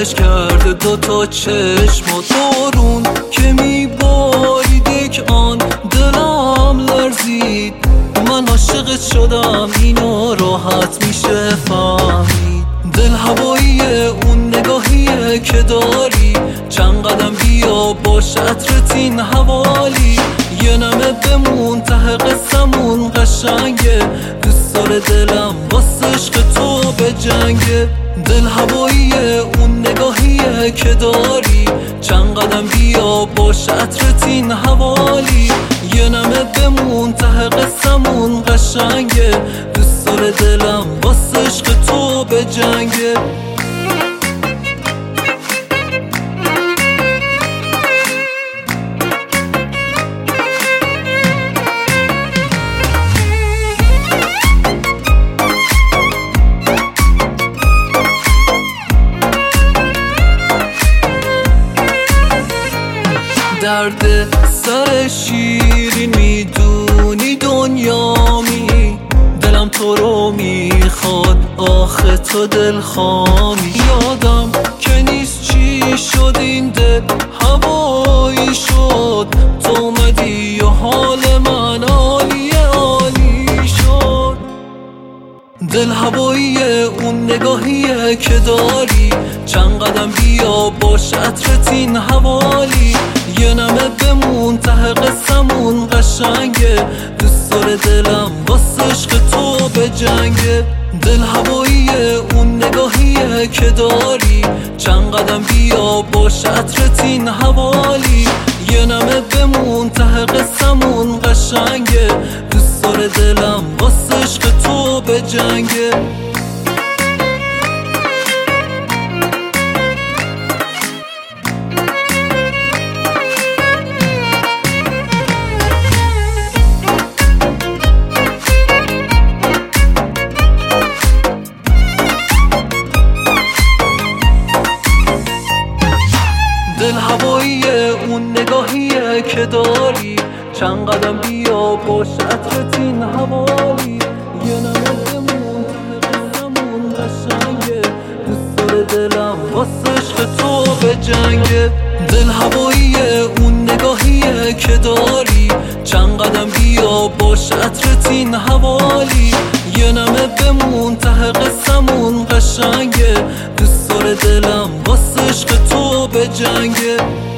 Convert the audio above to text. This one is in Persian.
گلش کرده دوتا چشم و بارون که میبارید یک آن دلم لرزید. من عاشقت شدم اینو راحت میشه فهمید. دل هوایی اون نگاهیه که داری، چند قدم بیا باش عطرت این حوالی. یه نمه بمون ته قصمون قشنگه، دوست داره دلم واسه عشق تو به جنگه. دل هوایی اون نگاهیه که داری، چند قدم بیا باش عطرت این حوالی. یه نمه بمون ته قصمون قشنگه، دوست داره دلم واسه عشق تو به جنگه. درد سر شیرین میدونی دنیامی، دلم تو رو میخواد آخه تو دل خامی. یادم که نیست چی شد این دل هوایی شد، تو اومدی و حال من عالی عالی شد. دل هوایی اون نگاهیه که داری، چند قدم بیا باش عطرت این حوالی. یه نمه بمون ته قصمون قشنگه، دوست داره دلم واسه عشق تو به جنگه. دل هوایی اون نگاهیه که داری، چند قدم بیا باش عطرت این حوالی. یه نمه بمون ته قصمون قشنگه، دوست داره دلم واسه عشق تو به جنگه. دل هوایی اون نگاهیه که داری، چند قدم بیا باش عطرت این حوالی. یه نمه بمون ته قصمون قشنگه، دوست داره دلم واسه عشق تو به جنگه. دل هوایی اون نگاهیه که داری، چند قدم بیا باش عطرت این حوالی. یه نمه بمون ته قصمون قشنگه، دوست داره دلم واسه عشق تو به جنگه.